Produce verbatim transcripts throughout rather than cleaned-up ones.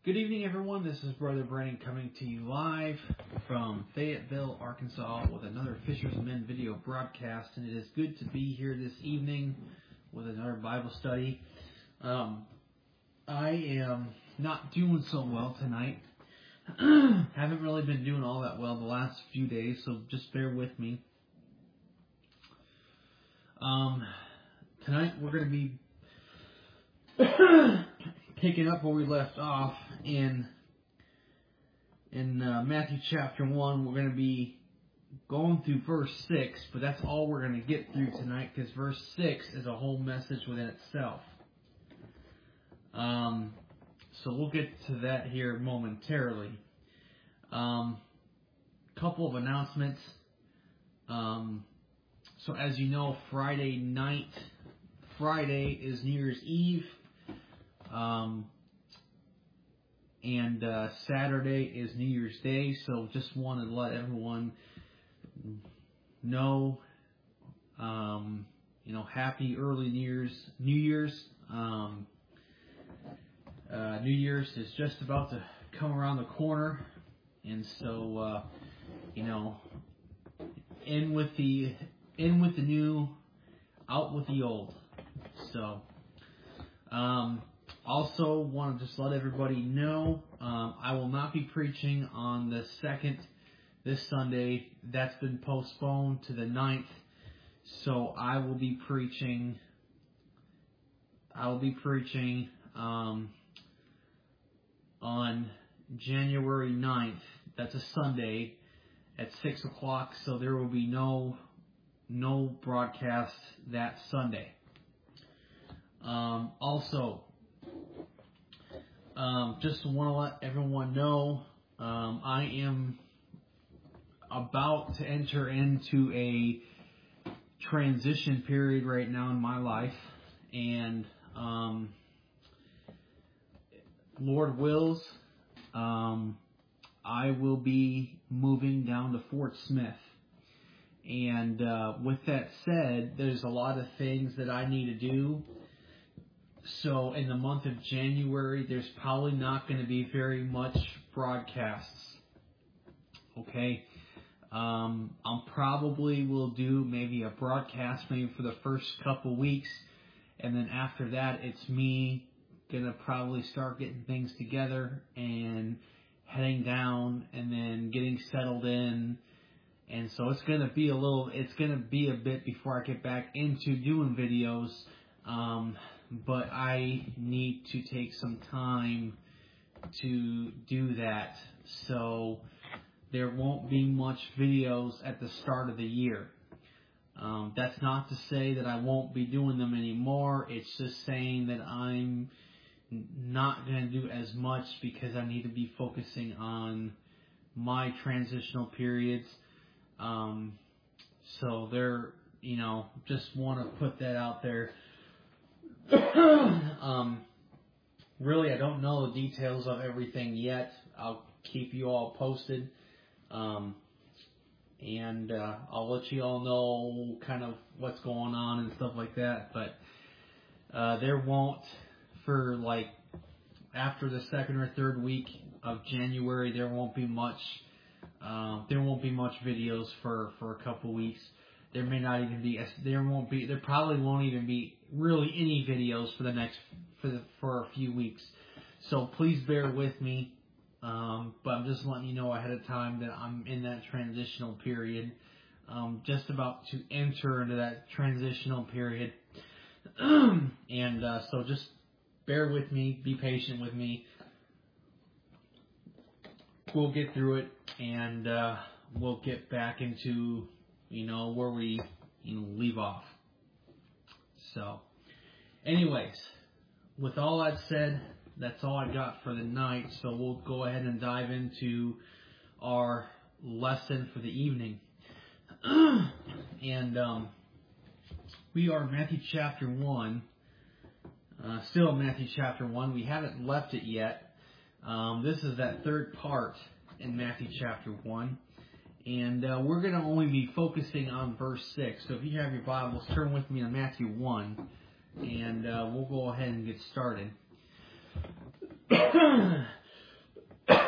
Good evening, everyone. This is Brother Brandon coming to you live from Fayetteville, Arkansas with another Fishers of Men video broadcast. And it is good to be here this evening with another Bible study. Um, I am not doing so well tonight. Haven't really been doing all that well the last few days, so just bear with me. Um, tonight we're going to be picking up where we left off in in uh, Matthew chapter one. We're going to be going through verse six, but that's all we're going to get through tonight because verse six is a whole message within itself. Um, so we'll get to that here momentarily. Um, couple of announcements. Um, so as you know, Friday night, Friday is New Year's Eve. Um, and uh, Saturday is New Year's Day, so just wanted to let everyone know, um, you know, happy early New Year's. New Year's, um, uh, New Year's is just about to come around the corner, and so uh, you know, in with the in with the new, out with the old. So. Um, Also, want to just let everybody know, um, I will not be preaching on the second this Sunday. That's been postponed to the ninth. So I will be preaching. I will be preaching um, on January ninth. That's a Sunday at six o'clock. So there will be no no broadcast that Sunday. Um, also. Um, just want to let everyone know, um, I am about to enter into a transition period right now in my life, and um, Lord wills, um, I will be moving down to Fort Smith. And uh, with that said, there's a lot of things that I need to do. So in the month of January, there's probably not going to be very much broadcasts. Okay, um, I'll probably will do maybe a broadcast maybe for the first couple weeks, and then after that, it's me gonna probably start getting things together and heading down, and then getting settled in. And so it's gonna be a little, it's gonna be a bit before I get back into doing videos. Um, But I need to take some time to do that. So there won't be much videos at the start of the year. Um, that's not to say that I won't be doing them anymore. It's just saying that I'm not going to do as much because I need to be focusing on my transitional periods. Um, so there, you know, just want to put that out there. um, really, I don't know the details of everything yet. I'll keep you all posted, um, and uh, I'll let you all know kind of what's going on and stuff like that. But uh, there won't, for like after the second or third week of January, there won't be much. Uh, there won't be much videos for, for a couple weeks. There may not even be. There won't be. There probably won't even be really any videos for the next for the, for a few weeks. So please bear with me. Um, but I'm just letting you know ahead of time that I'm in that transitional period. Um, just about to enter into that transitional period. and uh, so just bear with me. Be patient with me. We'll get through it, and uh, we'll get back into, you know, where we, you know, leave off. So, anyways, with all that said, that's all I got for the night. So we'll go ahead and dive into our lesson for the evening. and um, we are Matthew chapter one. Uh, still Matthew chapter one. We haven't left it yet. Um, this is that third part in Matthew chapter one. And uh, we're going to only be focusing on verse six. So if you have your Bibles, turn with me to Matthew one. And uh, we'll go ahead and get started.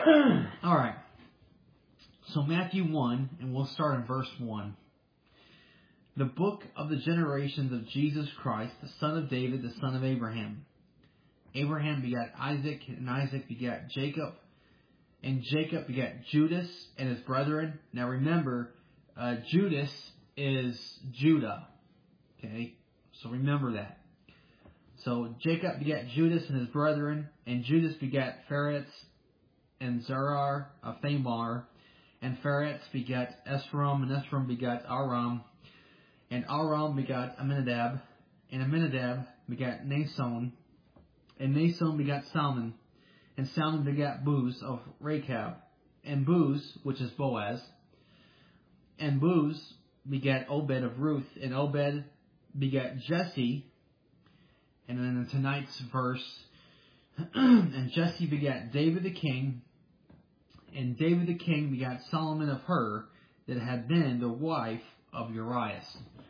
All right. So Matthew one, and we'll start in verse one. The book of the generations of Jesus Christ, the son of David, the son of Abraham. Abraham begat Isaac, and Isaac begat Jacob, and Jacob begat Judas and his brethren. Now remember, uh, Judas is Judah. Okay? So remember that. So Jacob begat Judas and his brethren, and Judas begat Phares and Zerar of Thamar, and Phares begat Esrom, and Esrom begat Aram, and Aram begat Aminadab, and Aminadab begat Nason, and Nason begat Salmon, and Salmon begat Booz of Rechab, and Booz, which is Boaz, and Booz begat Obed of Ruth, and Obed begat Jesse, and then in tonight's verse, and Jesse begat David the king, and David the king begat Solomon of her, that had been the wife of Urias.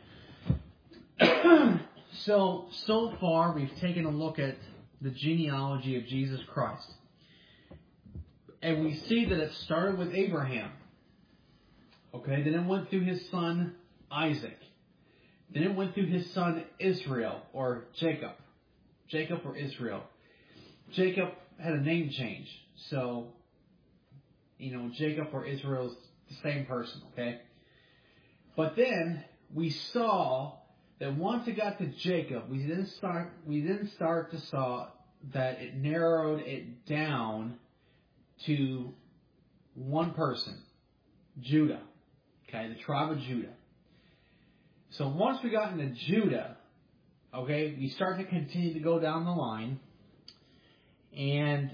so, so far we've taken a look at the genealogy of Jesus Christ. And we see that it started with Abraham. Okay, then it went through his son Isaac. Then it went through his son Israel, or Jacob. Jacob or Israel. Jacob had a name change. So, you know, Jacob or Israel is the same person, okay? But then we saw that once it got to Jacob, we then start we then start to saw that it narrowed it down to one person, Judah. Okay, the tribe of Judah. So once we got into Judah, okay, we start to continue to go down the line, and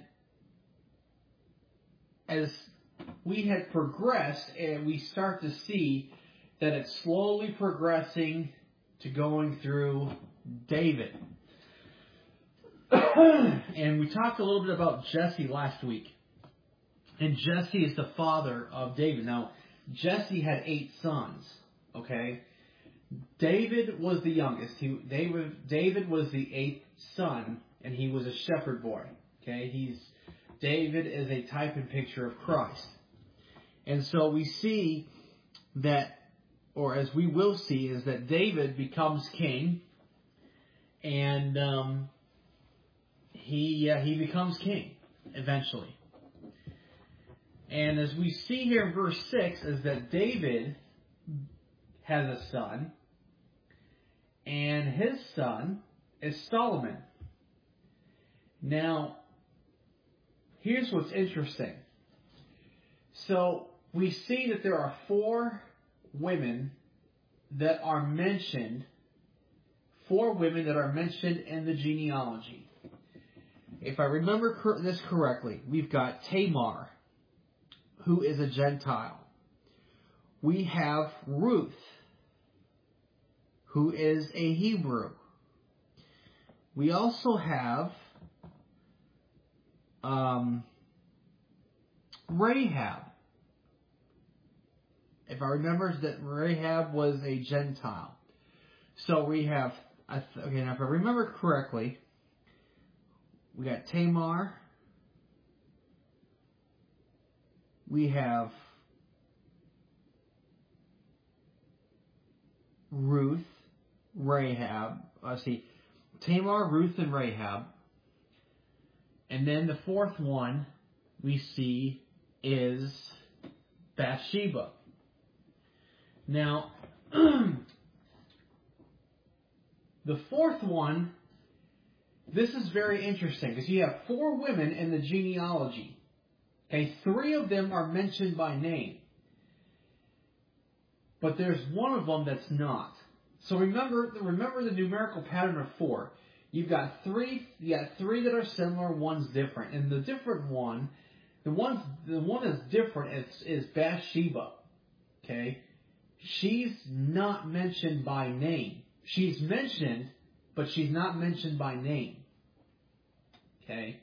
as we had progressed, and we start to see that it's slowly progressing to going through David. And we talked a little bit about Jesse last week. And Jesse is the father of David. Now, Jesse had eight sons, okay? David was the youngest. He, David, David was the eighth son, and he was a shepherd boy, okay? He's David is a type and picture of Christ. And so we see that, or as we will see, is that David becomes king, and um, he uh, he becomes king eventually. And as we see here in verse six, is that David has a son, and his son is Solomon. Now, here's what's interesting. So, we see that there are four women that are mentioned, four women that are mentioned in the genealogy. If I remember cor- this correctly, we've got Tamar, who is a Gentile. We have Ruth, who is a Hebrew. We also have um, Rahab. If I remember that Rahab was a Gentile. So we have, okay, now if I remember correctly, we got Tamar. We have Ruth, Rahab. Let's see, Tamar, Ruth, and Rahab. And then the fourth one we see is Bathsheba. Now, the fourth one, this is very interesting because you have four women in the genealogy. Okay, three of them are mentioned by name. But there's one of them that's not. So remember, remember the numerical pattern of four. You've got three, you got three that are similar, one's different. And the different one, the one, the one that's different is, is Bathsheba. Okay? She's not mentioned by name. She's mentioned, but she's not mentioned by name. Okay?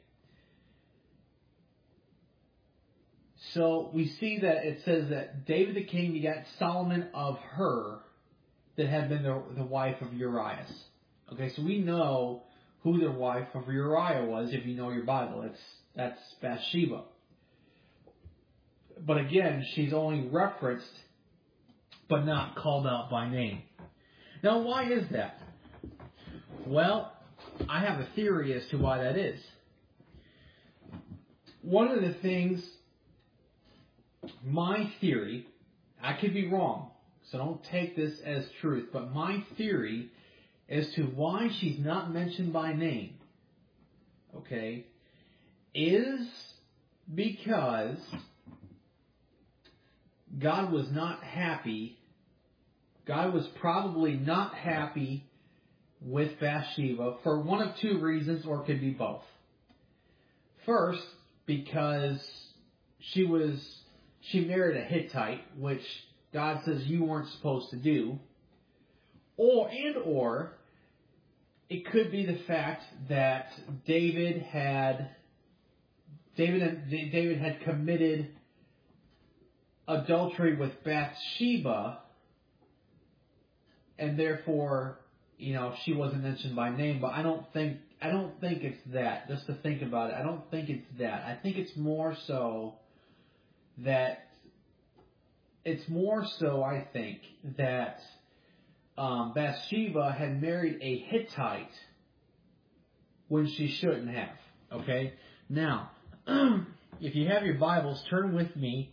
So we see that it says that David the king begat Solomon of her, that had been the, the wife of Urias. Okay, so we know who the wife of Uriah was if you know your Bible. It's that's Bathsheba. But again, she's only referenced, but not called out by name. Now, why is that? Well, I have a theory as to why that is. One of the things, my theory, I could be wrong, so don't take this as truth, but my theory as to why she's not mentioned by name, okay, is because God was not happy. God was probably not happy with Bathsheba for one of two reasons, or it could be both. First, because she was she married a Hittite, which God says you weren't supposed to do. Or and or it could be the fact that David had David David had committed adultery with Bathsheba, and therefore, you know, she wasn't mentioned by name. But I don't think I don't think it's that. Just to think about it, I don't think it's that. I think it's more so that it's more so. I think that um, Bathsheba had married a Hittite when she shouldn't have. Okay, now if you have your Bibles, turn with me.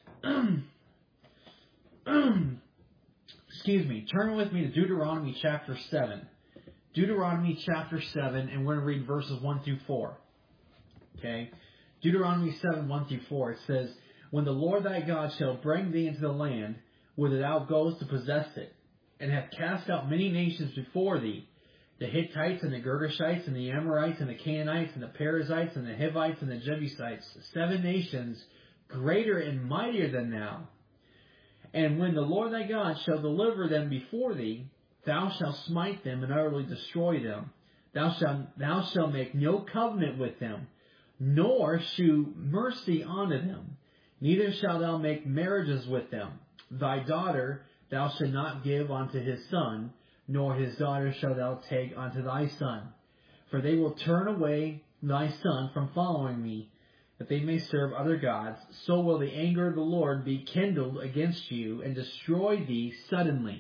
Excuse me. Turn with me to Deuteronomy chapter seven. Deuteronomy chapter seven, and we're going to read verses one through four. Okay? Deuteronomy seven, one through four. It says, "When the Lord thy God shall bring thee into the land, whither thou goest to possess it, and hath cast out many nations before thee, the Hittites and the Girgashites and the Amorites and the Canaanites and the Perizzites and the Hivites and the Jebusites, seven nations greater and mightier than thou. And when the Lord thy God shall deliver them before thee, thou shalt smite them and utterly destroy them. Thou shalt, thou shalt make no covenant with them, nor shew mercy unto them. Neither shalt thou make marriages with them. Thy daughter thou shalt not give unto his son, nor his daughter shalt thou take unto thy son. For they will turn away thy son from following me, that they may serve other gods. So will the anger of the Lord be kindled against you, and destroy thee suddenly."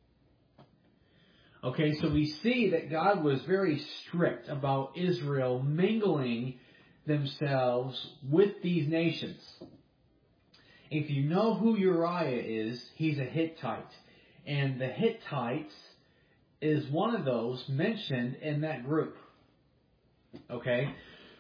Okay, so we see that God was very strict about Israel mingling themselves with these nations. If you know who Uriah is, he's a Hittite. And the Hittites is one of those mentioned in that group. Okay?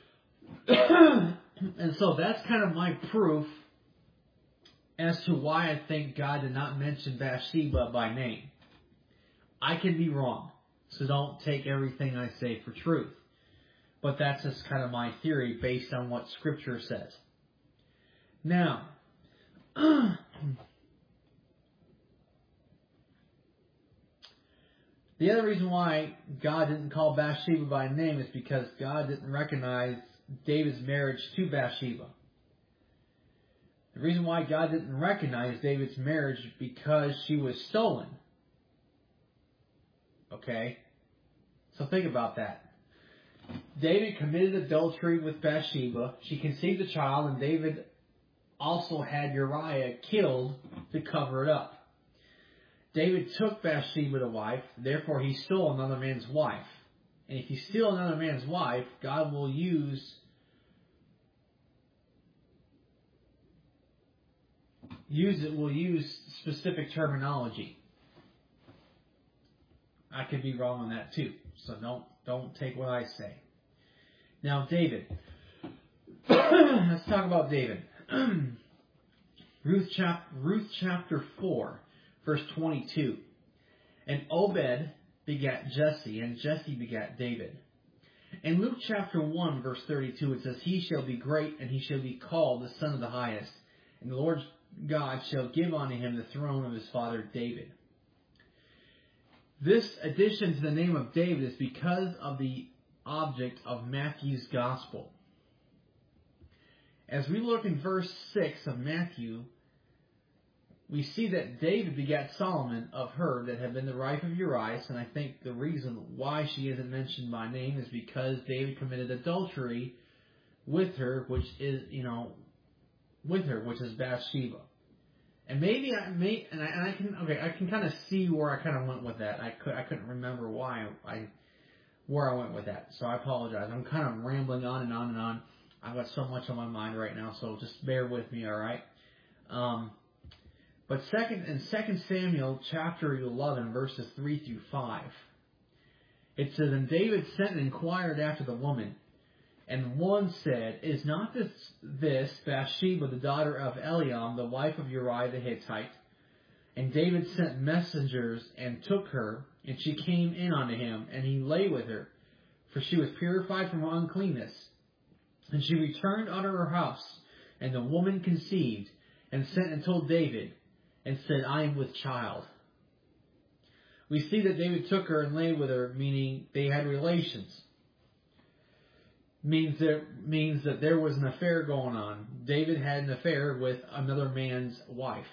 And so that's kind of my proof as to why I think God did not mention Bathsheba by name. I can be wrong, so don't take everything I say for truth. But that's just kind of my theory based on what Scripture says. Now, the other reason why God didn't call Bathsheba by name is because God didn't recognize David's marriage to Bathsheba. The reason why God didn't recognize David's marriage is because she was stolen. Okay? So think about that. David committed adultery with Bathsheba. She conceived a child, and David also had Uriah killed to cover it up. David took Bathsheba to wife, therefore he stole another man's wife. And if you steal another man's wife, God will use use it will use specific terminology. I could be wrong on that too, so don't don't take what I say. Now, David. Let's talk about David. Ruth, chap- Ruth chapter four, verse twenty-two. "And Obed begat Jesse, and Jesse begat David." In Luke chapter one, verse thirty-two, it says, "He shall be great, and he shall be called the Son of the Highest. And the Lord God shall give unto him the throne of his father David." This addition to the name of David is because of the object of Matthew's Gospel. As we look in verse six of Matthew, we see that David begat Solomon of her that had been the wife of Uriah, and I think the reason why she isn't mentioned by name is because David committed adultery with her, which is, you know, with her, which is Bathsheba. And maybe I may, and I, and I can okay, I can kind of see where I kind of went with that. I could I couldn't remember why I where I went with that, so I apologize. I'm kind of rambling on and on and on. I've got so much on my mind right now, so just bear with me, all right? Um, but second in Second Samuel chapter eleven, verses three through five, it says, "And David sent and inquired after the woman. And one said, Is not this, this Bathsheba, the daughter of Eliam, the wife of Uriah the Hittite? And David sent messengers and took her, and she came in unto him, and he lay with her, for she was purified from her uncleanness. And she returned unto her house, and the woman conceived, and sent and told David, and said, I am with child." We see that David took her and lay with her, meaning they had relations. Means there means that there was an affair going on. David had an affair with another man's wife.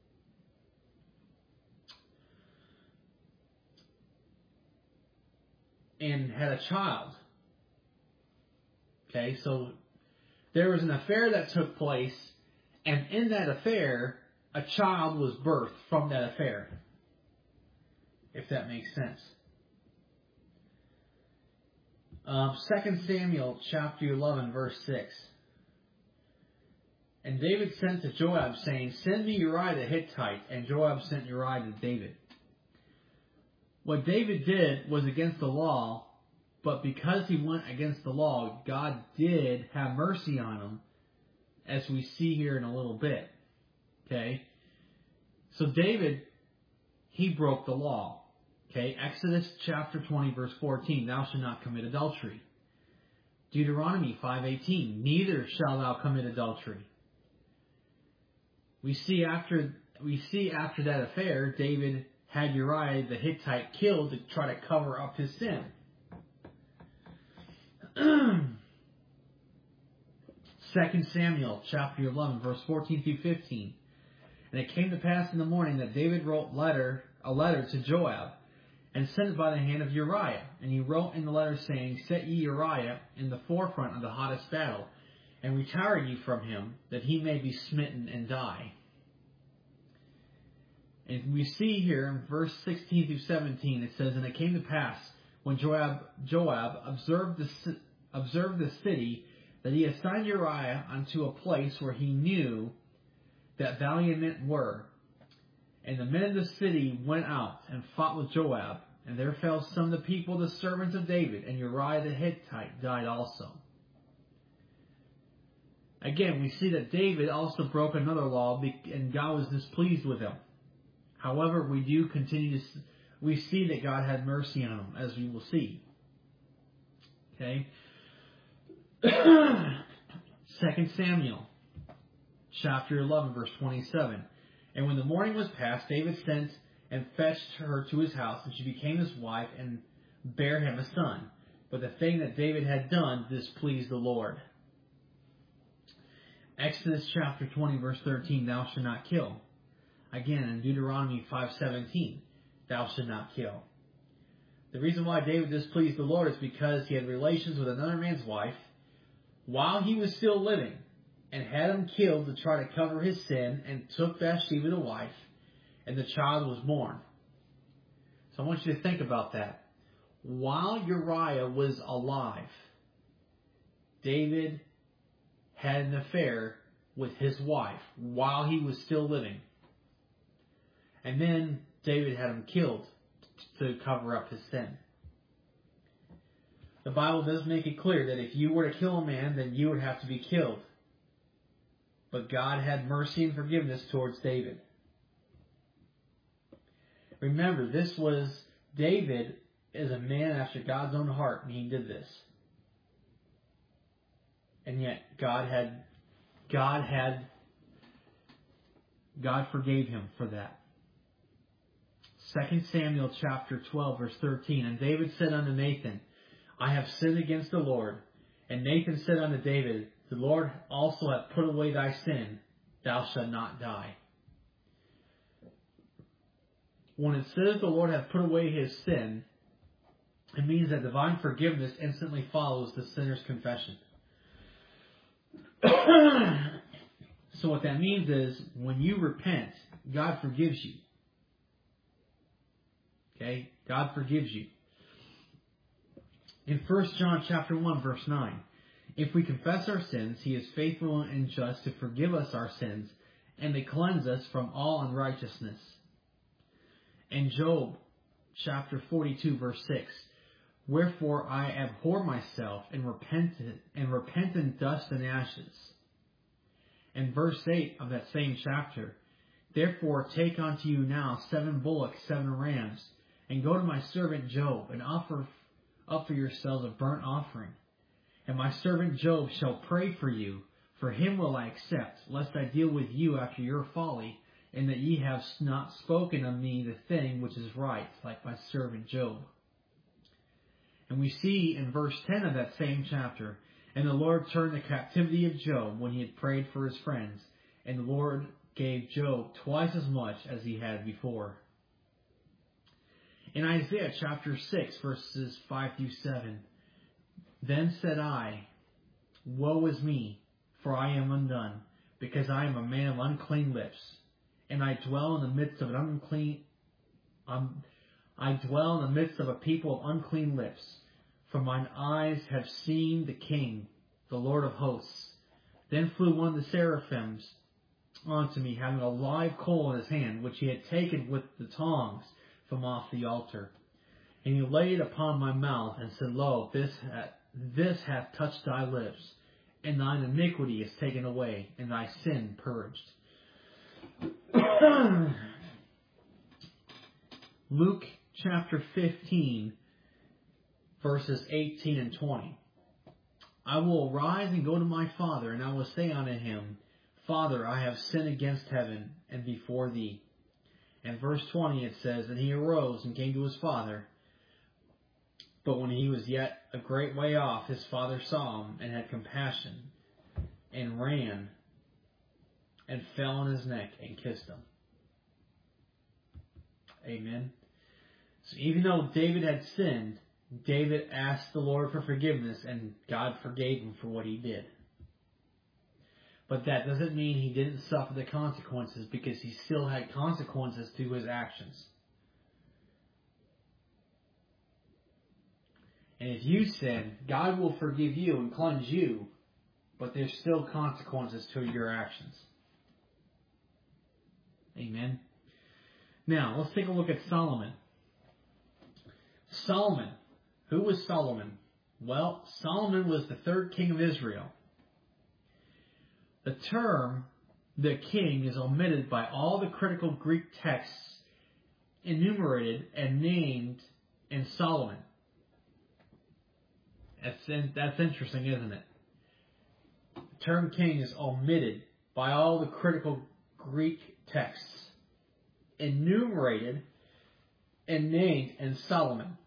And had a child. Okay, so there was an affair that took place, and in that affair, a child was birthed from that affair. If that makes sense. Um, Second Samuel chapter eleven, verse six. "And David sent to Joab, saying, Send me Uriah the Hittite. And Joab sent Uriah to David." What David did was against the law, but because he went against the law, God did have mercy on him, as we see here in a little bit. Okay? So David, he broke the law. Okay, Exodus chapter twenty, verse fourteen, "Thou shalt not commit adultery." Deuteronomy five eighteen, "Neither shalt thou commit adultery." We see after we see after that affair, David had Uriah the Hittite killed to try to cover up his sin. Second Samuel chapter eleven, verse fourteen through fifteen. "And it came to pass in the morning that David wrote letter a letter to Joab, and sent it by the hand of Uriah. And he wrote in the letter, saying, Set ye Uriah in the forefront of the hottest battle, and retire ye from him, that he may be smitten and die." And we see here in verse sixteen through seventeen, it says, "And it came to pass, when Joab, Joab observed, the, observed the city, that he assigned Uriah unto a place where he knew that valiant men were. And the men of the city went out and fought with Joab. And there fell some of the people, the servants of David, and Uriah the Hittite died also." Again, we see that David also broke another law, and God was displeased with him. However, we do continue to we see that God had mercy on him, as we will see. Okay. Second Samuel chapter eleven, verse twenty-seven. "And when the morning was past, David sent and fetched her to his house, and she became his wife, and bare him a son. But the thing that David had done displeased the Lord." Exodus chapter twenty, verse thirteen, "Thou shalt not kill." Again, in Deuteronomy five seventeen, "Thou shalt not kill." The reason why David displeased the Lord is because he had relations with another man's wife while he was still living, and had him killed to try to cover his sin, and took Bathsheba to wife, and the child was born. So I want you to think about that. While Uriah was alive, David had an affair with his wife while he was still living. And then David had him killed to cover up his sin. The Bible does make it clear that if you were to kill a man, then you would have to be killed. But God had mercy and forgiveness towards David. Remember, this was David is a man after God's own heart, and he did this. And yet God had God had God forgave him for that. Second Samuel chapter twelve, verse thirteen. "And David said unto Nathan, I have sinned against the Lord. And Nathan said unto David, The Lord also hath put away thy sin, thou shalt not die." When it says the Lord hath put away his sin, it means that divine forgiveness instantly follows the sinner's confession. So what that means is when you repent, God forgives you. Okay? God forgives you. In First John chapter one, verse nine, if we confess our sins, He is faithful and just to forgive us our sins and to cleanse us from all unrighteousness. In Job chapter forty-two, verse six, wherefore I abhor myself and repent and repent in dust and ashes. In verse eight of that same chapter, therefore take unto you now seven bullocks, seven rams, and go to my servant Job, and offer up for yourselves a burnt offering. And my servant Job shall pray for you, for him will I accept, lest I deal with you after your folly, and that ye have not spoken of me the thing which is right, like my servant Job. And we see in verse ten of that same chapter, and the Lord turned the captivity of Job when he had prayed for his friends, and the Lord gave Job twice as much as he had before. In Isaiah chapter six, verses five through seven, then said I, woe is me, for I am undone, because I am a man of unclean lips, and I dwell in the midst of an unclean, um, I dwell in the midst of a people of unclean lips. For mine eyes have seen the King, the Lord of hosts. Then flew one of the seraphims unto me, having a live coal in his hand, which he had taken with the tongs from off the altar. And he laid it upon my mouth, and said, Lo, this hath, this hath touched thy lips, and thine iniquity is taken away, and thy sin purged. Luke chapter fifteen, verses eighteen and twenty. I will arise and go to my father, and I will say unto him, Father, I have sinned against heaven and before thee. And verse twenty it says, and he arose and came to his father. But when he was yet a great way off, his father saw him and had compassion, and ran and fell on his neck and kissed him. Amen. So even though David had sinned, David asked the Lord for forgiveness, and God forgave him for what he did. But that doesn't mean he didn't suffer the consequences, because he still had consequences to his actions. And if you sin, God will forgive you and cleanse you, but there's still consequences to your actions. Amen. Now, let's take a look at Solomon. Solomon. Who was Solomon? Well, Solomon was the third king of Israel. The term, the king, is omitted by all the critical Greek texts enumerated and named in Solomon. That's, that's interesting, isn't it? The term king is omitted by all the critical Greek texts enumerated and named in Solomon.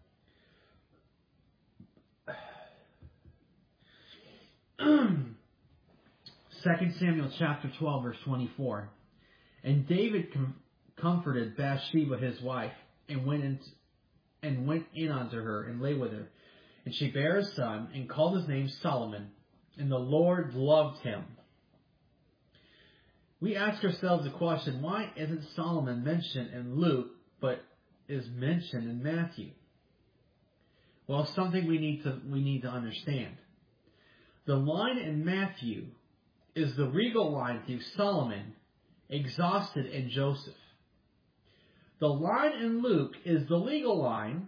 Second Samuel chapter twelve, verse twenty-four. And David com- comforted Bathsheba his wife, and went in, and went in unto her, and lay with her. And she bare a son, and called his name Solomon. And the Lord loved him. We ask ourselves the question, why isn't Solomon mentioned in Luke, but is mentioned in Matthew? Well, something we need to we need to understand. The line in Matthew is the regal line through Solomon, exhausted in Joseph. The line in Luke is the legal line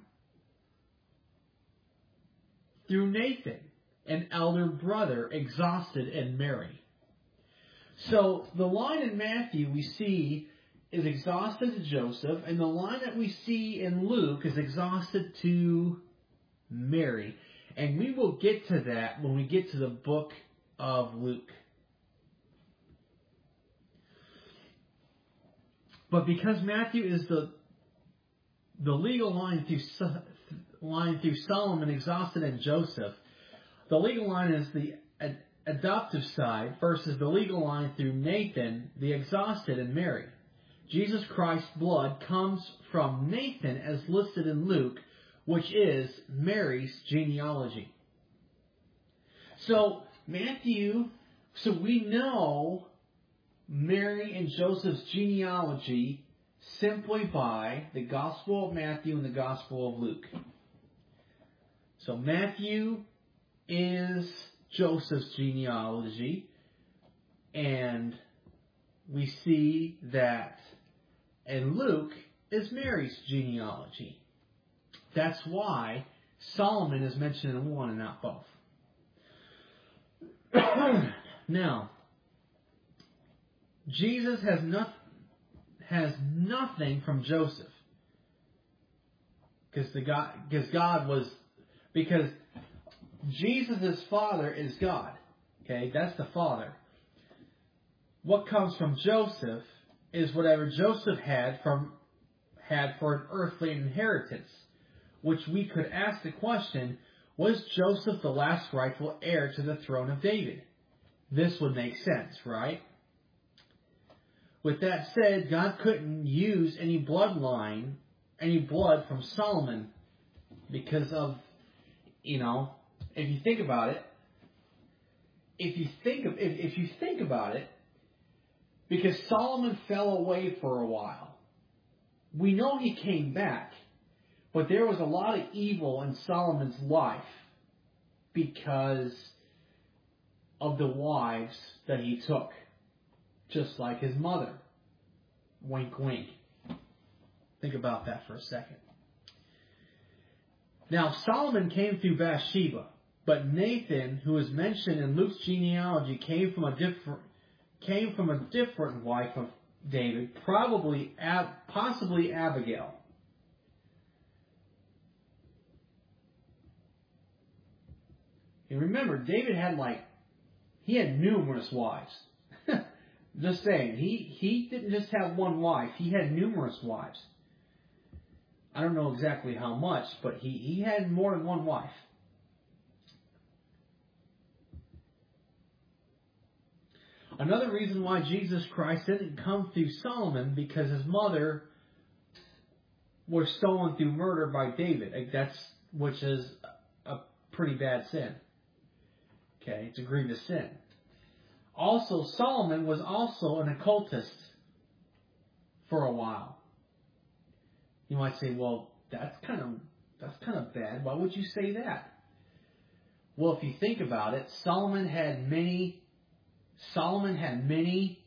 through Nathan, an elder brother, exhausted in Mary. So the line in Matthew we see is exhausted to Joseph, and the line that we see in Luke is exhausted to Mary. And we will get to that when we get to the book of Luke. But because Matthew is the the legal line through line through Solomon, exhausted in Joseph, the legal line is the ad, adoptive side versus the legal line through Nathan, the exhausted in Mary. Jesus Christ's blood comes from Nathan as listed in Luke, which is Mary's genealogy. So Matthew, so we know Mary and Joseph's genealogy simply by the Gospel of Matthew and the Gospel of Luke. So Matthew is Joseph's genealogy, and we see that in Luke is Mary's genealogy. That's why Solomon is mentioned in one and not both. Now, Jesus has not, has nothing from Joseph, because the God, because God was, because Jesus' father is God. Okay, that's the Father. What comes from Joseph is whatever Joseph had from had for an earthly inheritance, which we could ask the question: was Joseph the last rightful heir to the throne of David? This would make sense, right? With that said, God couldn't use any bloodline, any blood from Solomon, because of, you know, if you think about it, if you think of, if, if you think about it, because Solomon fell away for a while. We know he came back, but there was a lot of evil in Solomon's life because of the wives that he took, just like his mother. Wink, wink. Think about that for a second. Now, Solomon came through Bathsheba, but Nathan, who is mentioned in Luke's genealogy, came from a different came from a different wife of David, probably, Ab, possibly Abigail. And remember, David had like, he had numerous wives. Just saying, he, he didn't just have one wife, he had numerous wives. I don't know exactly how much, but he, he had more than one wife. Another reason why Jesus Christ didn't come through Solomon, because his mother was stolen through murder by David. That's, which is a pretty bad sin. Okay, it's a grievous sin. Also, Solomon was also an occultist for a while. You might say, well, that's kind of that's kind of bad. Why would you say that? Well, if you think about it, Solomon had many Solomon had many,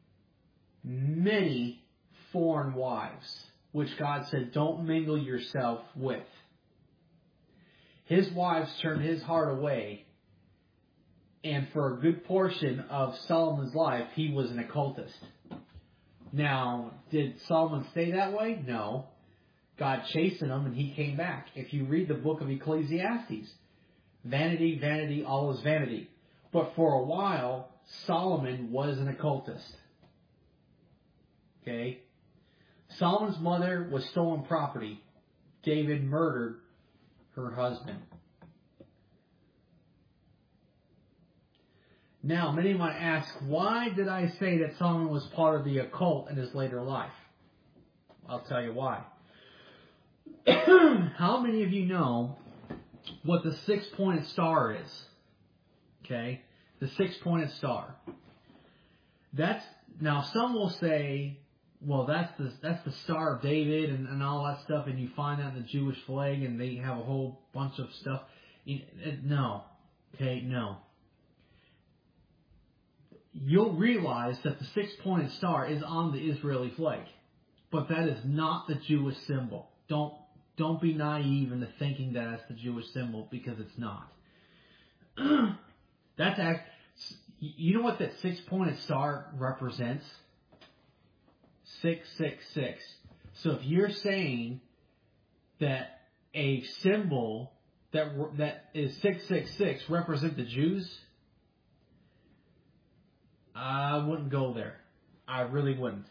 many foreign wives, which God said, don't mingle yourself with. His wives turned his heart away, and for a good portion of Solomon's life, he was an occultist. Now, did Solomon stay that way? No. God chastened him, and he came back. If you read the book of Ecclesiastes, vanity, vanity, all is vanity. But for a while, Solomon was an occultist. Okay? Solomon's mother was stolen property. David murdered her husband. Now, many might ask, why did I say that Solomon was part of the occult in his later life? I'll tell you why. How many of you know what the six-pointed star is? Okay? The six-pointed star. That's, now some will say, well, that's the that's the Star of David and, and all that stuff, and you find that in the Jewish flag, and they have a whole bunch of stuff. No. Okay, no. You'll realize that the six-pointed star is on the Israeli flag, but that is not the Jewish symbol. Don't don't be naive into thinking that that's the Jewish symbol, because it's not. That's act. You know what that six-pointed star represents? Six, six, six. So if you're saying that a symbol that that is six, six, six represent the Jews, I wouldn't go there. I really wouldn't.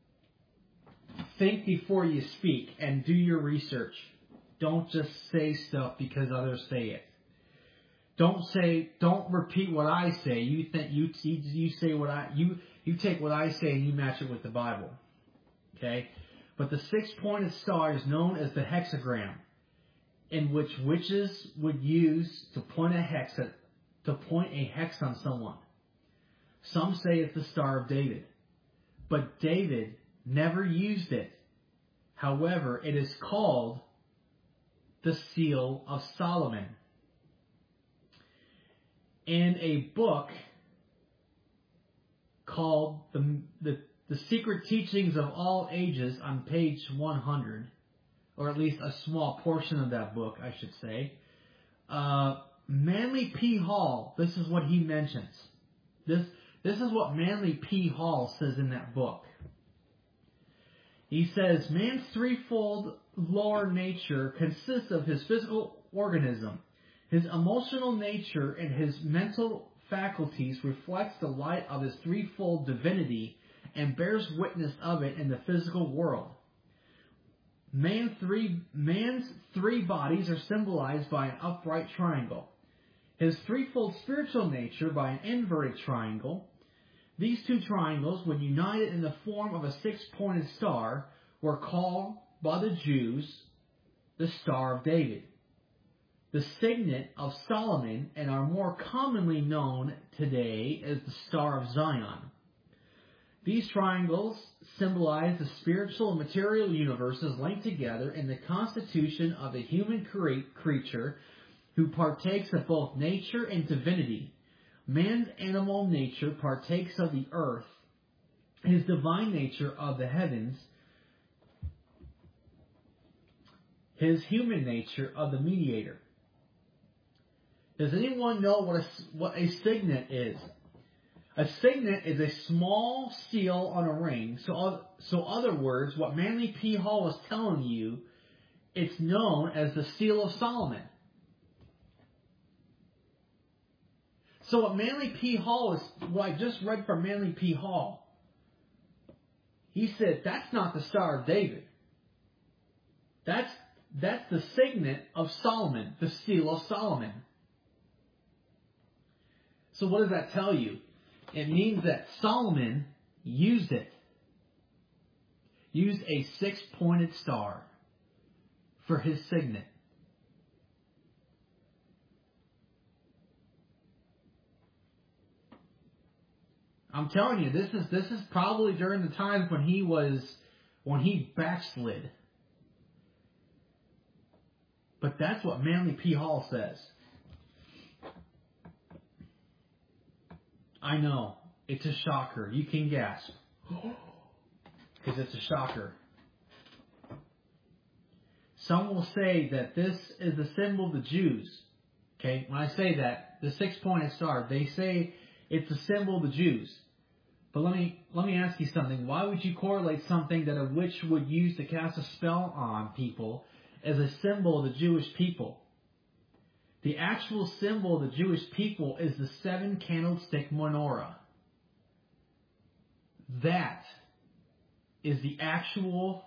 Think before you speak and do your research. Don't just say stuff because others say it. Don't say, don't repeat what I say. You think you you say what I you you take what I say and you match it with the Bible. Okay? But the six-pointed star is known as the hexagram, in which witches would use to point a hex at, to point a hex on someone. Some say it's the Star of David. but David never used it. However, it is called the Seal of Solomon. In a book called the, the, the Secret Teachings of All Ages on page one hundred, or at least a small portion of that book, I should say, uh, Manly P. Hall, this is what he mentions. This, this is what Manly P. Hall says in that book. He says, man's threefold lower nature consists of his physical organism. His emotional nature and his mental faculties reflects the light of his threefold divinity and bears witness of it in the physical world. Man three, man's three bodies are symbolized by an upright triangle. His threefold spiritual nature by an inverted triangle. These two triangles, when united in the form of a six-pointed star, were called by the Jews the Star of David, the signet of Solomon, and are more commonly known today as the Star of Zion. These triangles symbolize the spiritual and material universes linked together in the constitution of the human cre- creature who partakes of both nature and divinity. Man's animal nature partakes of the earth, his divine nature of the heavens, his human nature of the mediator. Does anyone know what a, what a signet is? A signet is a small seal on a ring. So, so other words, what Manly P. Hall is telling you, it's known as the Seal of Solomon. So what Manly P. Hall is, what I just read from Manly P. Hall, he said that's not the Star of David. That's that's the signet of Solomon, the Seal of Solomon. So what does that tell you? It means that Solomon used it. Used a six-pointed star for his signet. I'm telling you, this is this is probably during the times when he was when he backslid. But that's what Manly P. Hall says. I know, it's a shocker. You can gasp. Because it's a shocker. Some will say that this is the symbol of the Jews. Okay, when I say that, the six-pointed star, they say it's the symbol of the Jews. But let me let me ask you something. Why would you correlate something that a witch would use to cast a spell on people as a symbol of the Jewish people? The actual symbol of the Jewish people is the seven candlestick menorah. That is the actual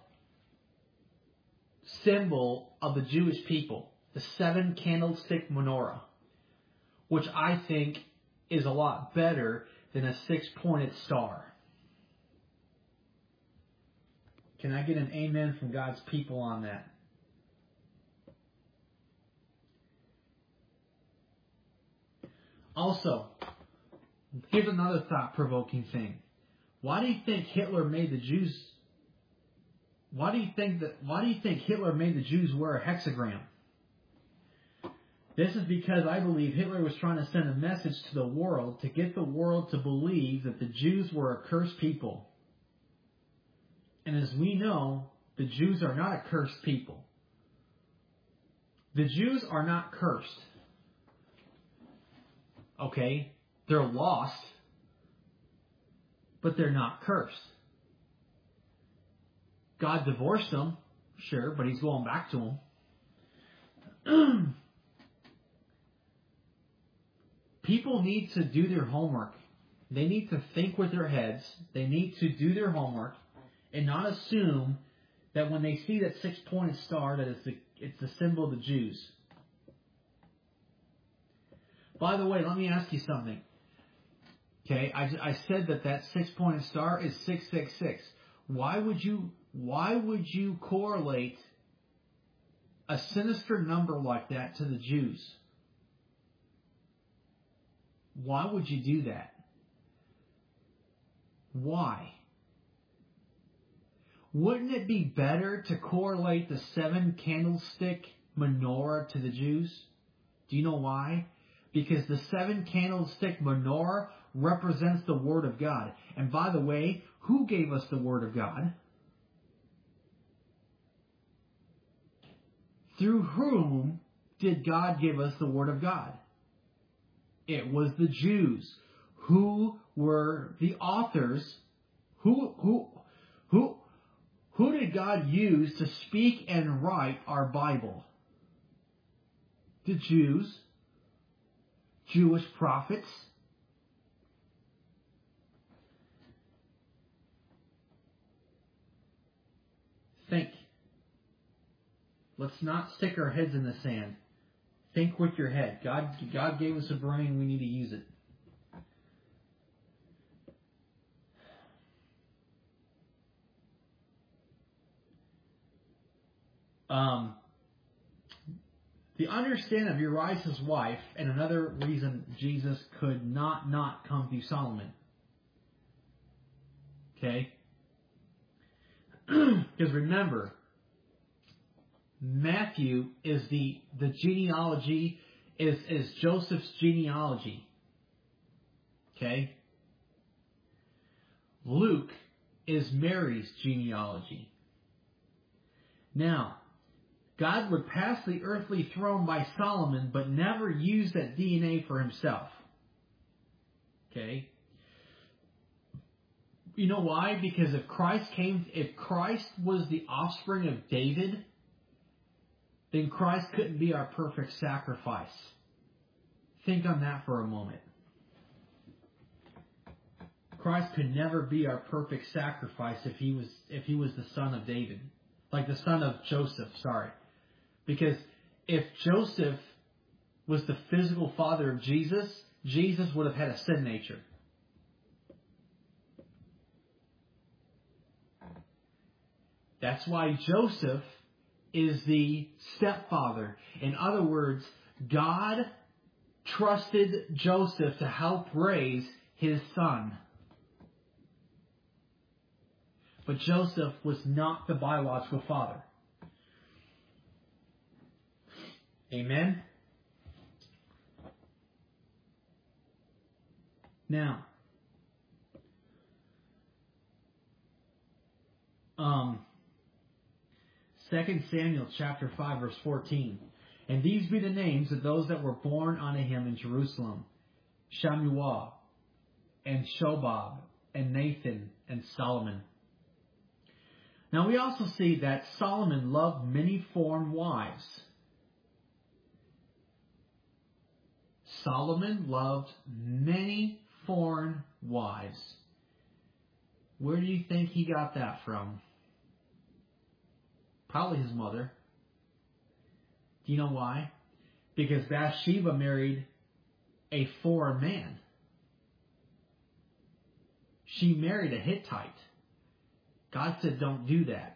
symbol of the Jewish people. The seven candlestick menorah. Which I think is a lot better than a six-pointed star. Can I get an amen from God's people on that? Also, here's another thought-provoking thing. Why do you think Hitler made the Jews? Why do you think that? Why do you think Hitler made the Jews wear a hexagram? This is because I believe Hitler was trying to send a message to the world to get the world to believe that the Jews were a cursed people. And as we know, the Jews are not a cursed people. The Jews are not cursed. Okay? They're lost, but they're not cursed. God divorced them, sure, but he's going back to them. People need to do their homework. They need to think with their heads. They need to do their homework and not assume that when they see that six-pointed star that it's the, it's the symbol of the Jews. By the way, let me ask you something. Okay, I, I said that that six-pointed star is six six six. Why would you why would you correlate a sinister number like that to the Jews? Why would you do that? Why? wouldn't it be better to correlate the seven candlestick menorah to the Jews? Do you know why? Because the seven candlestick menorah represents the Word of God. And by the way, who gave us the Word of God? Through whom did God give us the Word of God? It was the Jews. Who were the authors? Who, who, who, who did God use to speak and write our Bible? The Jews. Jewish prophets. Think. Let's not stick our heads in the sand. Think with your head. God, God gave us a brain. We need to use it. Um, the understanding of Uriah's wife, and another reason Jesus could not not come through Solomon. Okay? Because remember, Matthew is the the genealogy is is Joseph's genealogy. Okay? Luke is Mary's genealogy. Now, God would pass the earthly throne by Solomon, but never use that D N A for himself. Okay? You know why? Because if Christ came, if Christ was the offspring of David, then Christ couldn't be our perfect sacrifice. Think on that for a moment. Christ could never be our perfect sacrifice if he was if he was the son of David, like the son of Joseph. Sorry. Because if Joseph was the physical father of Jesus, Jesus would have had a sin nature. That's why Joseph is the stepfather. In other words, God trusted Joseph to help raise his son. But Joseph was not the biological father. Amen? Now, um, Second Samuel chapter five, verse fourteen. And these be the names of those that were born unto him in Jerusalem: Shamuel, and Shobab, and Nathan, and Solomon. Now we also see that Solomon loved many foreign wives. Solomon loved many foreign wives. Where do you think he got that from? Probably his mother. Do you know why? Because Bathsheba married a foreign man. She married a Hittite. God said, don't do that.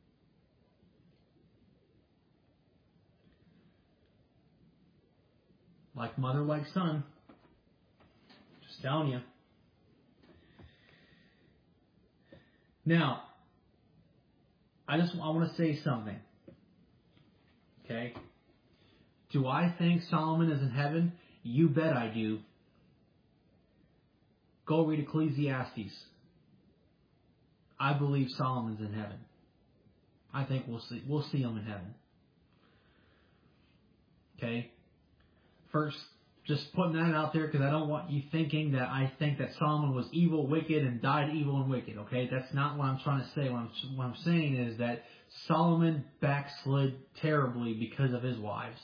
Like mother, like son. Just telling you. Now, I just I want to say something. Okay? Do I think Solomon is in heaven? You bet I do. Go read Ecclesiastes. I believe Solomon's in heaven. I think we'll see we'll see him in heaven. Okay? First, just putting that out there because I don't want you thinking that I think that Solomon was evil, wicked, and died evil and wicked. Okay? That's not what I'm trying to say. What I'm, what I'm saying is that Solomon backslid terribly because of his wives.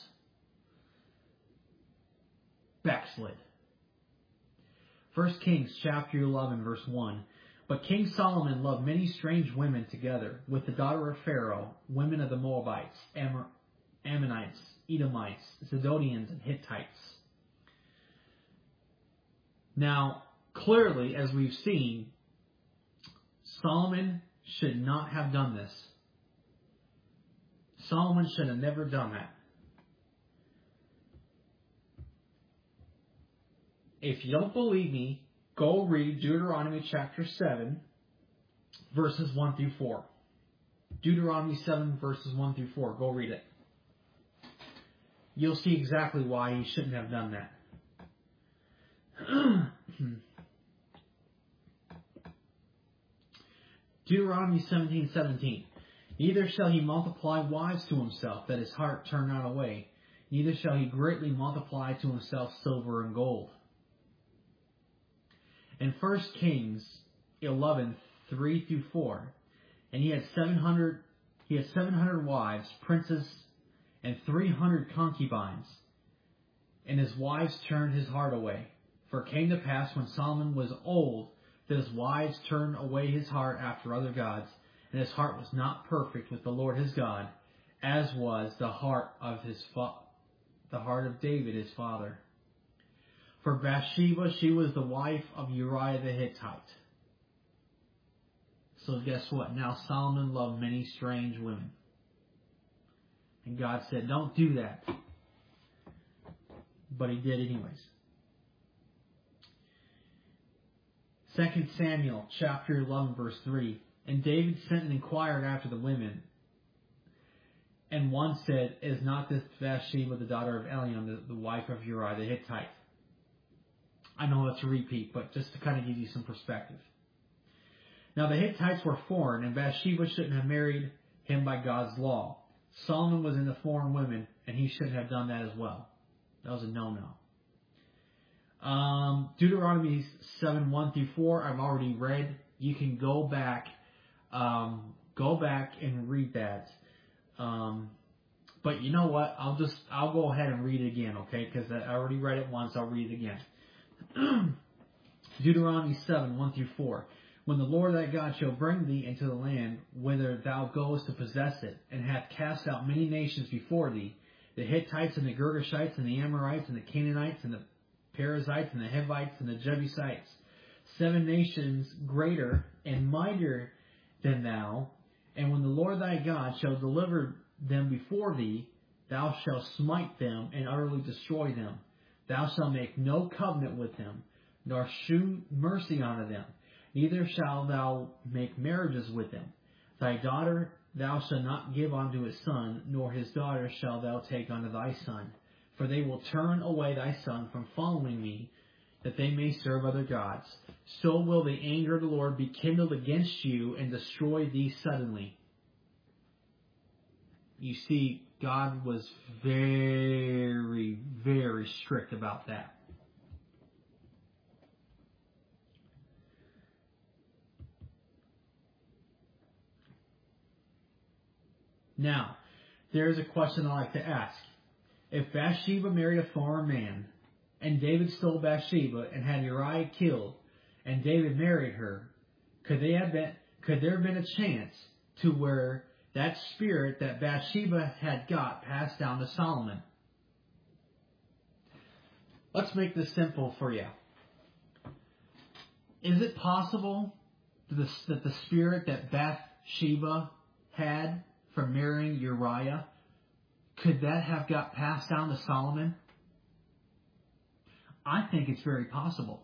Backslid. First Kings chapter eleven, verse one. But King Solomon loved many strange women together with the daughter of Pharaoh, women of the Moabites, Am- Ammonites, Edomites, Zidonians, and Hittites. Now, clearly, as we've seen, Solomon should not have done this. Solomon should have never done that. If you don't believe me, go read Deuteronomy chapter seven, verses one through four. Deuteronomy seven, verses one through four. Go read it. You'll see exactly why he shouldn't have done that. Deuteronomy seventeen seventeen. Neither shall he multiply wives to himself, that his heart turn not away. Neither shall he greatly multiply to himself silver and gold. In First Kings eleven, three through four, and he had seven hundred he had seven hundred wives, princes, and three hundred concubines, and his wives turned his heart away. For it came to pass when Solomon was old that his wives turned away his heart after other gods, and his heart was not perfect with the Lord his God, as was the heart of his fa- the heart of David his father. For Bathsheba, she was the wife of Uriah the Hittite. So guess what? Now Solomon loved many strange women. And God said, don't do that. But he did anyways. Second Samuel chapter eleven, verse three. And David sent and inquired after the women. And one said, is not this Bathsheba the daughter of Eliam, the, the wife of Uriah the Hittite? I know that's a repeat, but just to kind of give you some perspective. Now the Hittites were foreign, and Bathsheba shouldn't have married him by God's law. Solomon was into foreign women, and he shouldn't have done that as well. That was a no-no. Um, Deuteronomy seven, one through four, I've already read. You can go back, um, go back and read that. Um, but you know what? I'll just, I'll go ahead and read it again, okay? Because I already read it once, I'll read it again. Deuteronomy seven, one through four. When the Lord thy God shall bring thee into the land whither thou goest to possess it, and hath cast out many nations before thee, the Hittites and the Girgashites and the Amorites and the Canaanites and the Perizzites and the Hivites and the Jebusites, seven nations greater and mightier than thou, and when the Lord thy God shall deliver them before thee, thou shalt smite them and utterly destroy them. Thou shalt make no covenant with them, nor shew mercy unto them. Neither shalt thou make marriages with them. Thy daughter thou shalt not give unto his son, nor his daughter shalt thou take unto thy son. For they will turn away thy son from following me, that they may serve other gods. So will the anger of the Lord be kindled against you, and destroy thee suddenly. You see, God was very, very strict about that. Now, there is a question I like to ask. If Bathsheba married a foreign man, and David stole Bathsheba and had Uriah killed, and David married her, could they have been, could there have been a chance to where that spirit that Bathsheba had got passed down to Solomon? Let's make this simple for you. Is it possible that the, that the spirit that Bathsheba had from marrying Uriah, could that have got passed down to Solomon? I think it's very possible.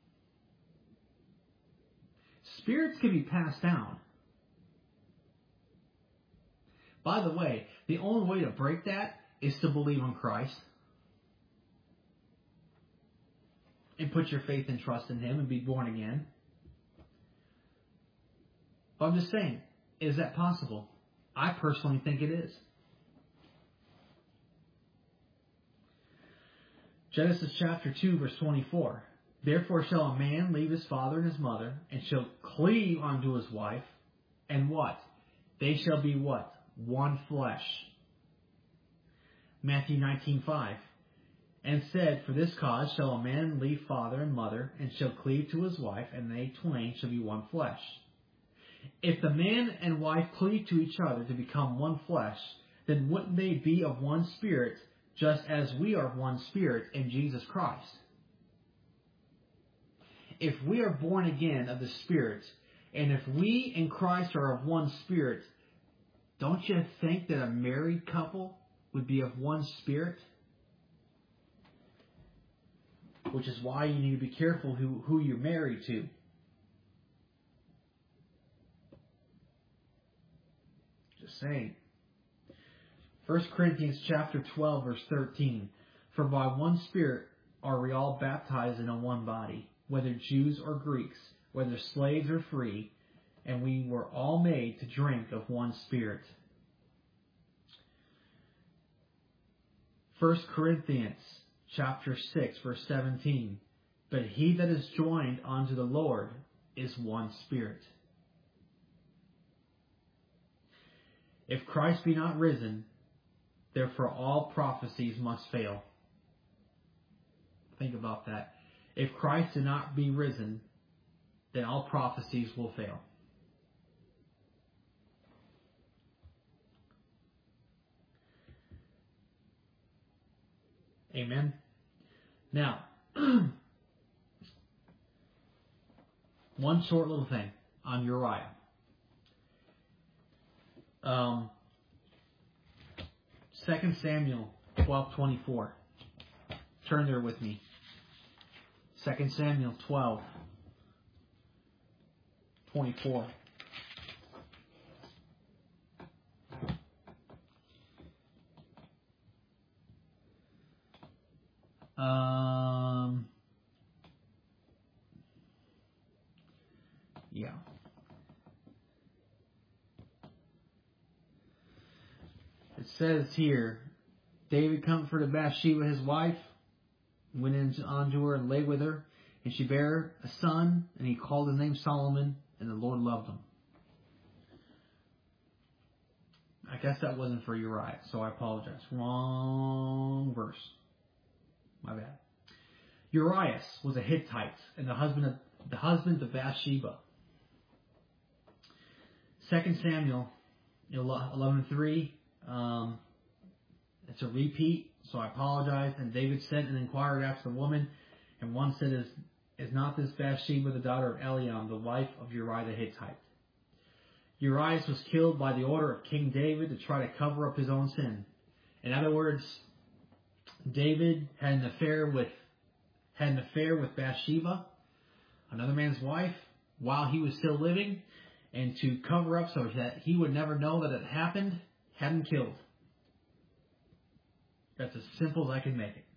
Spirits can be passed down. By the way, the only way to break that is to believe in Christ and put your faith and trust in Him and be born again. But I'm just saying, is that possible? I personally think it is. Genesis chapter two, verse twenty-four. Therefore shall a man leave his father and his mother, and shall cleave unto his wife, and what? They shall be what? One flesh. Matthew nineteen, five. And said, for this cause shall a man leave father and mother, and shall cleave to his wife, and they twain shall be one flesh. If the man and wife cleave to each other to become one flesh, then wouldn't they be of one spirit, just as we are of one spirit in Jesus Christ? If we are born again of the Spirit, and if we in Christ are of one spirit, don't you think that a married couple would be of one spirit? Which is why you need to be careful who, who you're married to. Just saying. First Corinthians chapter twelve, verse thirteen. For by one Spirit are we all baptized in a one body, whether Jews or Greeks, whether slaves or free, and we were all made to drink of one Spirit. First Corinthians chapter six, verse seventeen. But he that is joined unto the Lord is one Spirit. If Christ be not risen, therefore all prophecies must fail. Think about that. If Christ did not be risen, then all prophecies will fail. Amen. Now, one short little thing on Uriah. Um, Second Samuel twelve twenty-four. Turn there with me. Second Samuel twelve twenty-four. Um. Yeah. It says here, David comforted Bathsheba his wife, went in unto her and lay with her, and she bare a son, and he called his name Solomon, and the Lord loved him. I guess that wasn't for Uriah, so I apologize. Wrong verse. My bad. Uriah was a Hittite and the husband of the husband of Bathsheba. Second Samuel eleven three. Um, it's a repeat, so I apologize. And David sent and inquired after the woman, and one said, "Is is not this Bathsheba the daughter of Eliam, the wife of Uriah the Hittite?" Uriah was killed by the order of King David to try to cover up his own sin. In other words, David had an affair with had an affair with Bathsheba, another man's wife, while he was still living, and to cover up so that he would never know that it happened, had him killed. That's as simple as I can make it.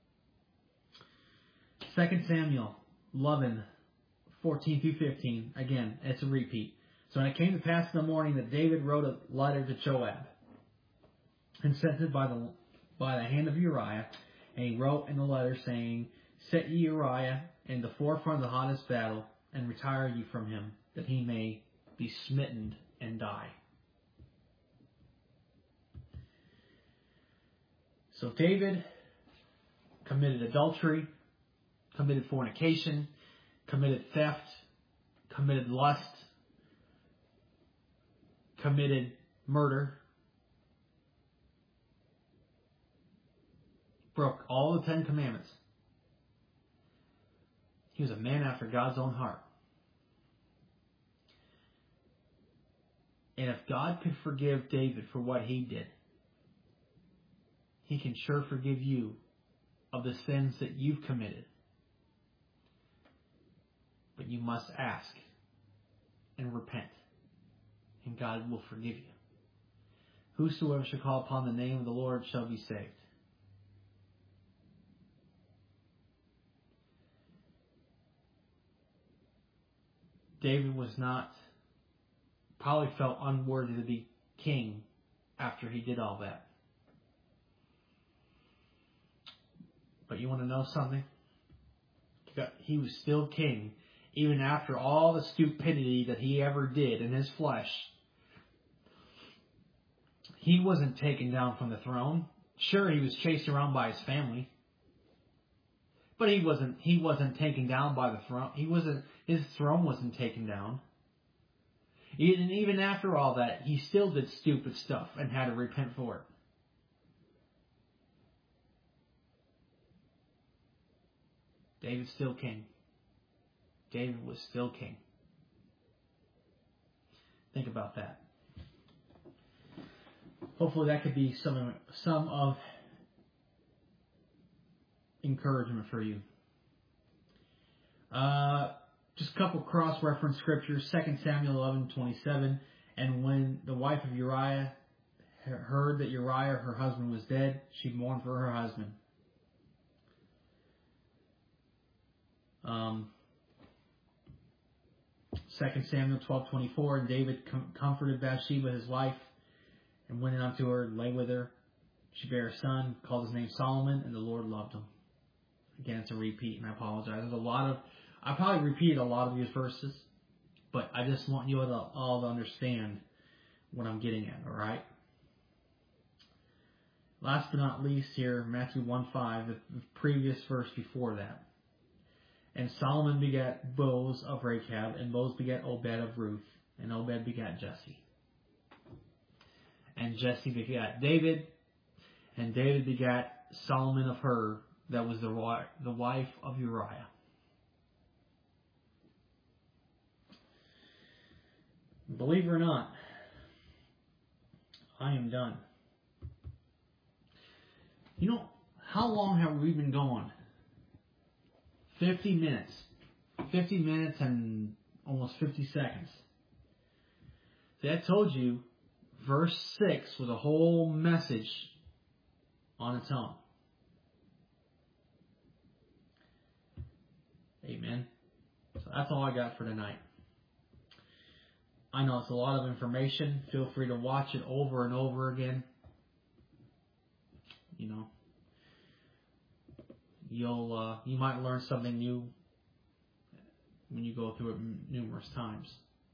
Second Samuel eleven fourteen through fifteen. Again, it's a repeat. So when it came to pass in the morning that David wrote a letter to Joab and sent it by the by the hand of Uriah, and he wrote in the letter saying, "Set ye Uriah in the forefront of the hottest battle, and retire ye from him, that he may be smitten and die." So David committed adultery, committed fornication, committed theft, committed lust, committed murder, broke all the Ten Commandments. He was a man after God's own heart. And if God could forgive David for what he did, he can sure forgive you of the sins that you've committed. But you must ask and repent, and God will forgive you. Whosoever shall call upon the name of the Lord shall be saved. David was not, probably felt unworthy to be king after he did all that. But you want to know something? He was still king, even after all the stupidity that he ever did in his flesh. He wasn't taken down from the throne. Sure, he was chased around by his family. But he wasn't he wasn't taken down by the throne. He wasn't his throne wasn't taken down. And even after all that, he still did stupid stuff and had to repent for it. David's still king. David was still king. Think about that. Hopefully that could be some of, some of encouragement for you. Uh, just a couple cross-reference scriptures. Second Samuel eleven twenty-seven. And when the wife of Uriah heard that Uriah, her husband, was dead, she mourned for her husband. Um, Second Samuel twelve twenty-four, and David com- comforted Bathsheba, his wife, and went in unto her, lay with her. She bare a son, called his name Solomon, and the Lord loved him. Again, it's a repeat, and I apologize. There's a lot of, I probably repeated a lot of these verses, but I just want you all to, all to understand what I'm getting at, alright? Last but not least here, Matthew one five, the previous verse before that. And Solomon begat Boaz of Rechab, and Boaz begat Obed of Ruth, and Obed begat Jesse. And Jesse begat David, and David begat Solomon of her, that was the, the wife of Uriah. Believe it or not, I am done. You know, how long have we been going? fifty minutes. fifty minutes and almost fifty seconds. See, I told you, verse six was a whole message on its own. Amen. So that's all I got for tonight. I know it's a lot of information. Feel free to watch it over and over again. You know, you'll uh, you might learn something new when you go through it numerous times.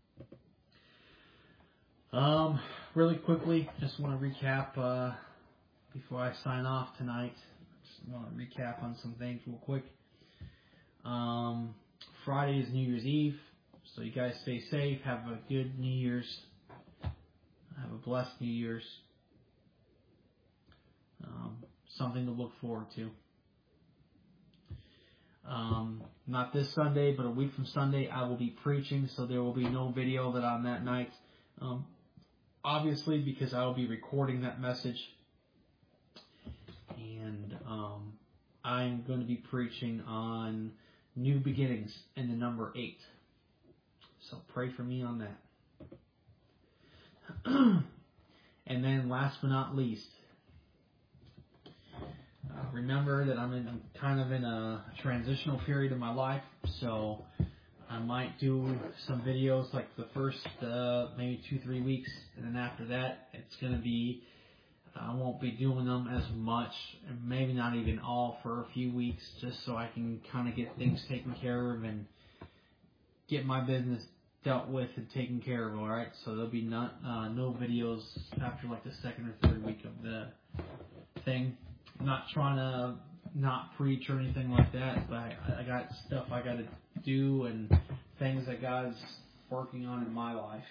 Um, really quickly, just want to recap uh, before I sign off tonight. Just want to recap on some things real quick. Um, Friday is New Year's Eve, so you guys stay safe. Have a good New Year's. Have a blessed New Year's. Um, something to look forward to. Um, not this Sunday, but a week from Sunday, I will be preaching, so there will be no video that on that night. Um, obviously, because I will be recording that message, and um, I'm going to be preaching on new beginnings in the number eight. So pray for me on that. And then, last but not least, Uh, remember that I'm in I'm kind of in a transitional period in my life, so I might do some videos like the first uh, maybe two, three weeks, and then after that, it's going to be, I won't be doing them as much, and maybe not even all for a few weeks, just so I can kind of get things taken care of and get my business dealt with and taken care of, alright? So there'll be not, uh, no videos after like the second or third week of the thing. I'm not trying to not preach or anything like that, but I, I got stuff I got to do and things that God's working on in my life.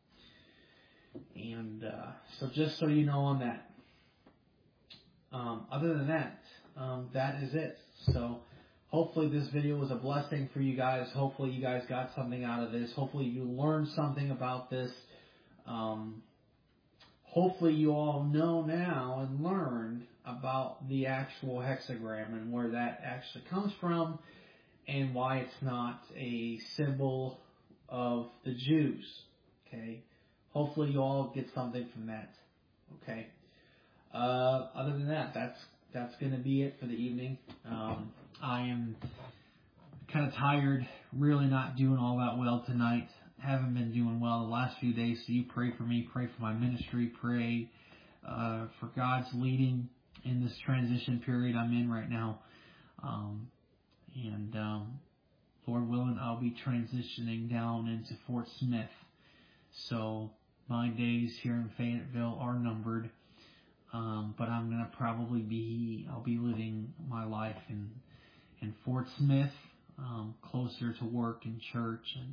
And uh, so just so you know on that. Um, other than that, um, that is it. So hopefully this video was a blessing for you guys. Hopefully you guys got something out of this. Hopefully you learned something about this. Um, hopefully you all know now and learned about the actual hexagram and where that actually comes from and why it's not a symbol of the Jews. Okay? Hopefully you all get something from that. Okay? Uh, other than that, that's that's going to be it for the evening. Um, I am kind of tired, really not doing all that well tonight. Haven't been doing well the last few days, so you pray for me, pray for my ministry, pray uh, for God's leading in this transition period I'm in right now. Um, and um, Lord willing, I'll be transitioning down into Fort Smith. So my days here in Fayetteville are numbered. Um, but I'm going to probably be, I'll be living my life in in Fort Smith, um, closer to work and church and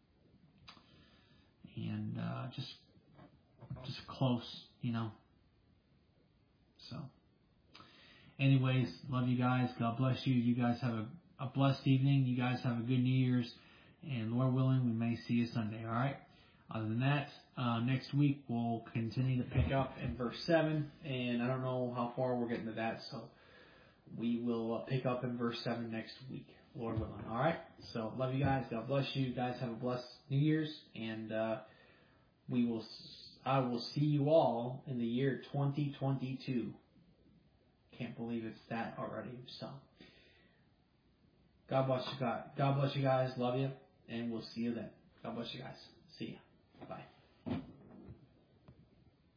and uh, just just close, you know. So, anyways, love you guys. God bless you. You guys have a, a blessed evening. You guys have a good New Year's. And Lord willing, we may see you Sunday, all right? Other than that, uh, next week we'll continue to pick up in verse seven. And I don't know how far we're getting to that, so we will pick up in verse seven next week, Lord willing, all right? So, love you guys. God bless you. You guys have a blessed New Year's. And uh, we will. I will see you all in the year twenty twenty-two. Can't believe it's that already. So, God bless you guys. God bless you guys. Love you, and we'll see you then. God bless you guys. See ya. Bye.